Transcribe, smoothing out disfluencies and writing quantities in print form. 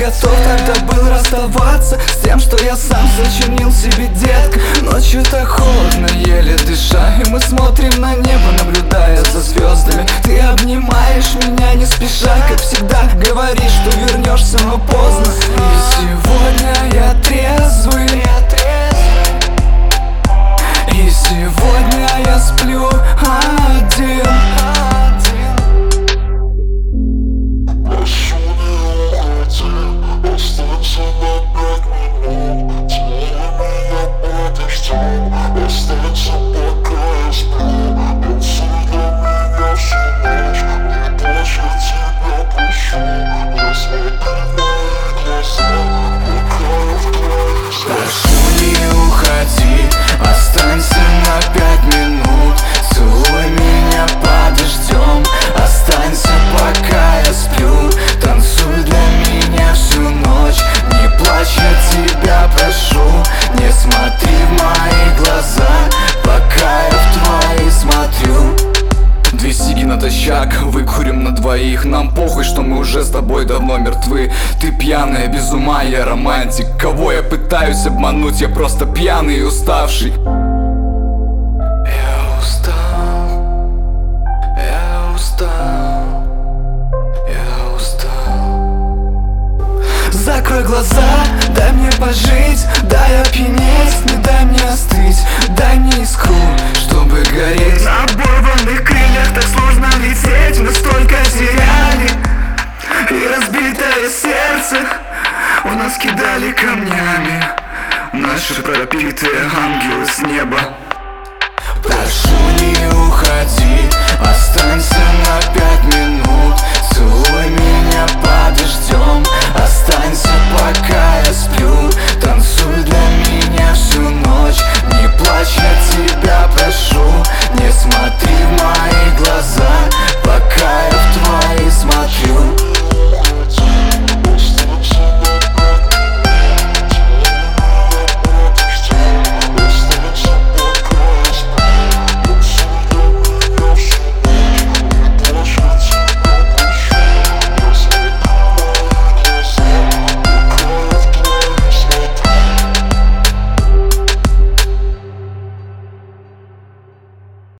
готов тогда был расставаться с тем, что я сам сочинил себе, детка. Ночью так холодно, еле дыша, и мы смотрим на небо, наблюдая за звездами. Ты обнимаешь меня не спеша, как всегда говоришь, что вернешься, но поздно. И сегодня я трезвый, и сегодня я сплю один. Прошу, не уходи, останься на 5 минут. Целуй меня подождем, останься, пока я сплю. Танцуй для меня всю ночь, не плачь, я тебя прошу. Не смотри в мои глаза, пока я в твои смотрю. 2 сиги натощак, выкурим на двоих. Нам похуй, что мы уже с тобой давно мертвы. Ты пьяная, без ума, я романтик. Кого я пытаюсь обмануть, я просто пьяный и уставший.